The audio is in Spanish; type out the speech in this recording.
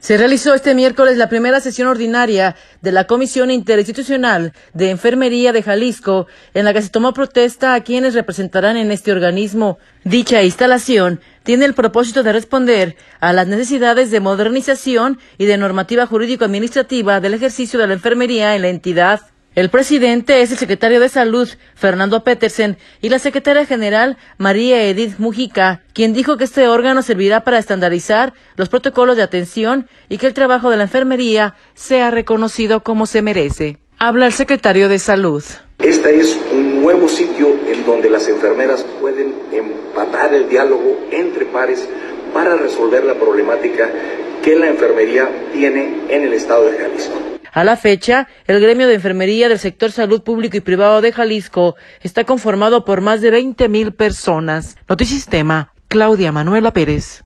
Se realizó este miércoles la primera sesión ordinaria de la Comisión Interinstitucional de Enfermería de Jalisco, en la que se tomó protesta a quienes representarán en este organismo. Dicha instalación tiene el propósito de responder a las necesidades de modernización y de normativa jurídico-administrativa del ejercicio de la enfermería en la entidad. El presidente es el secretario de Salud, Fernando Petersen, y la secretaria general, María Edith Mujica, quien dijo que este órgano servirá para estandarizar los protocolos de atención y que el trabajo de la enfermería sea reconocido como se merece. Habla el secretario de Salud. Este es un nuevo sitio en donde las enfermeras pueden empatar el diálogo entre pares para resolver la problemática que la enfermería tiene en el estado de Jalisco. A la fecha, el gremio de enfermería del sector salud público y privado de Jalisco está conformado por más de 20,000 personas. Notisistema, Claudia Manuela Pérez.